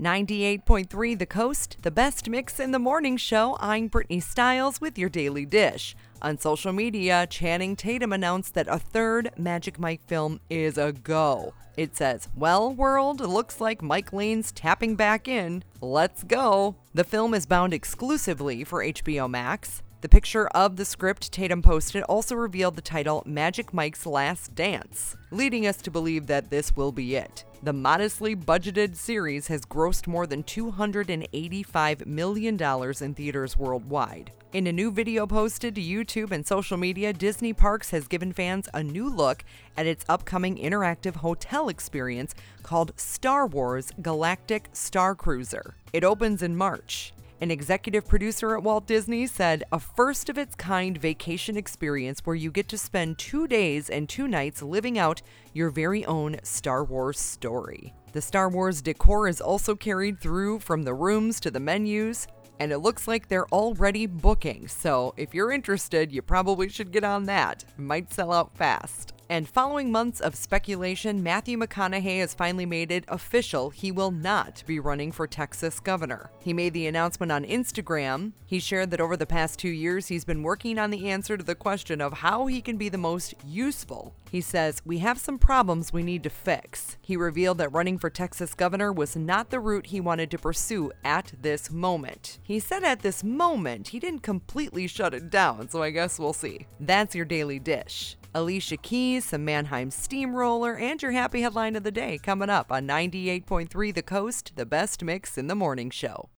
98.3 The Coast, the best mix in the morning show. I'm Brittany Stiles with your Daily Dish. On social media, Channing Tatum announced that a third Magic Mike film is a go. It says, "Well, world, looks like Mike Lane's tapping back in. Let's go." The film is bound exclusively for HBO Max. The picture of the script Tatum posted also revealed the title Magic Mike's Last Dance, leading us to believe that this will be it. The modestly budgeted series has grossed more than $285 million in theaters worldwide. In a new video posted to YouTube and social media, Disney Parks has given fans a new look at its upcoming interactive hotel experience called Star Wars Galactic Star Cruiser. It opens in March. An executive producer at Walt Disney said, "A first-of-its-kind vacation experience where you get to spend 2 days and 2 nights living out your very own Star Wars story." The Star Wars decor is also carried through from the rooms to the menus, and it looks like they're already booking, so if you're interested, you probably should get on that. It might sell out fast. And following months of speculation, Matthew McConaughey has finally made it official he will not be running for Texas governor. He made the announcement on Instagram. He shared that over the past 2 years, he's been working on the answer to the question of how he can be the most useful. He says, "We have some problems we need to fix." He revealed that running for Texas governor was not the route he wanted to pursue at this moment. He said at this moment, he didn't completely shut it down, so I guess we'll see. That's your Daily Dish. Alicia Keys, some Mannheim Steamroller, and your happy headline of the day coming up on 98.3 The Coast, the best mix in the morning show.